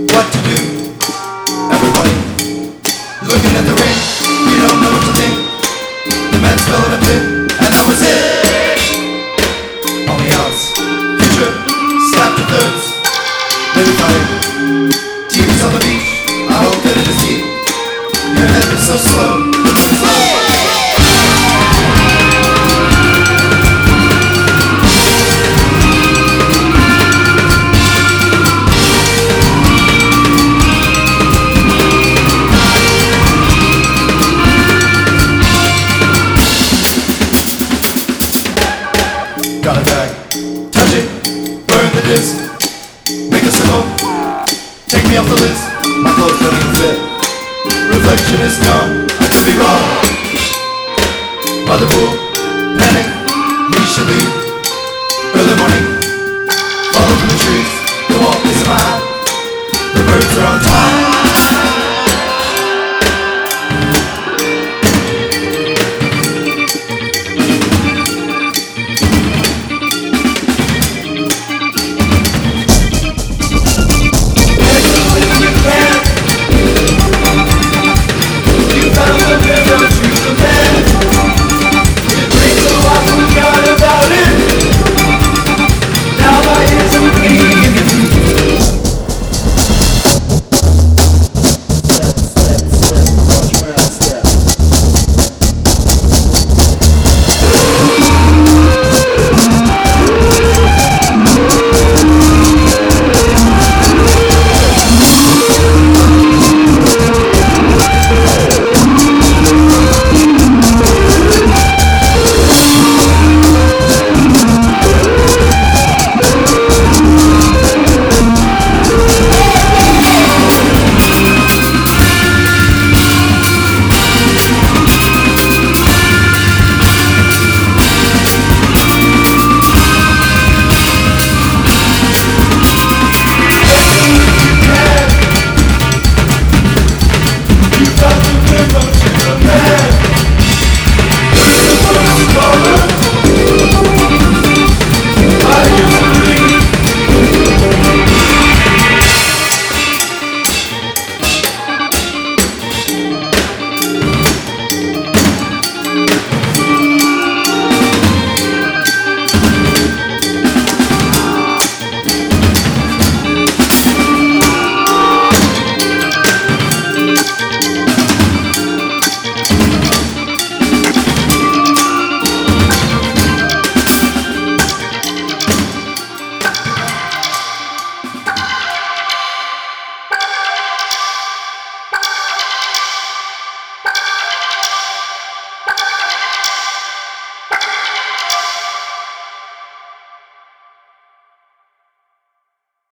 what to do. Everybody looking at the ring, we don't know what to think. The man's fell in a pit, and that was it. Only odds, future, slap the thirds. Maybe fighting, TV's on the beach. I hope that it is deep. Your head is so slow, the moon is low. Got a bag, touch it, burn the disc. Make a symbol, take me off the list. My clothes don't even fit, reflection is gone. I could be wrong. Mother pool, panic, we should leave. Early morning,